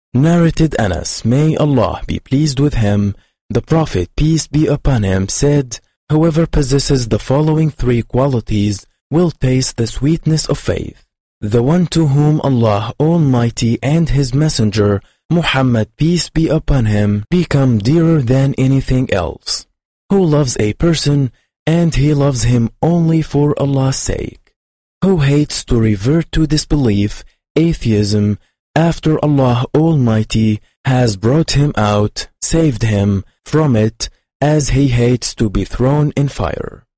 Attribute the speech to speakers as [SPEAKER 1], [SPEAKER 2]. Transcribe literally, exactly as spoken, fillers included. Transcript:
[SPEAKER 1] Narrated Anas, may Allah be pleased with him, the Prophet, peace be upon him, said, whoever possesses the following three qualities will taste the sweetness of faith. The one to whom Allah Almighty and His Messenger, Muhammad, peace be upon him, become dearer than anything else. Who loves a person and he loves him only for Allah's sake. Who hates to revert to disbelief, atheism, after Allah Almighty has brought him out, saved him from it, as he hates to be thrown in fire.